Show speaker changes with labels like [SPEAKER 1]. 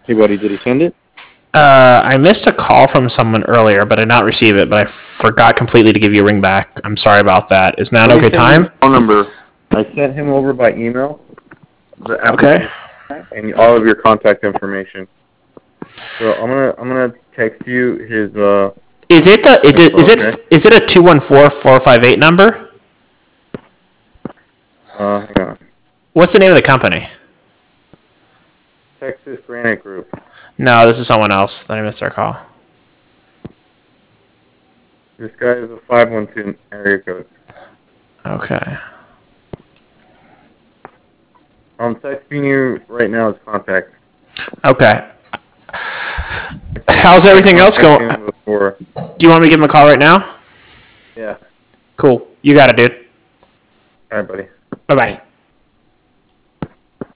[SPEAKER 1] Hey, buddy, did he send it?
[SPEAKER 2] I missed a call from someone earlier, but I did not receive it. But I forgot completely to give you a ring back. I'm sorry about that. Is now an okay time?
[SPEAKER 1] Phone number. I sent him over by email the
[SPEAKER 2] Okay.
[SPEAKER 1] application and all of your contact information. So I'm gonna text you his
[SPEAKER 2] Is it the
[SPEAKER 1] okay?
[SPEAKER 2] is it a 214-458 number?
[SPEAKER 1] Hang on.
[SPEAKER 2] What's the name of the company?
[SPEAKER 1] Texas Granite Group.
[SPEAKER 2] No, this is someone else. I missed their call.
[SPEAKER 1] This guy is a 512 area code.
[SPEAKER 2] Okay.
[SPEAKER 1] I'm texting you right now his contact.
[SPEAKER 2] Okay. How's everything else going?
[SPEAKER 1] Do
[SPEAKER 2] you want me to give him a call right now?
[SPEAKER 1] Yeah.
[SPEAKER 2] Cool. You got it, dude.
[SPEAKER 1] All right, buddy.
[SPEAKER 2] Bye-bye.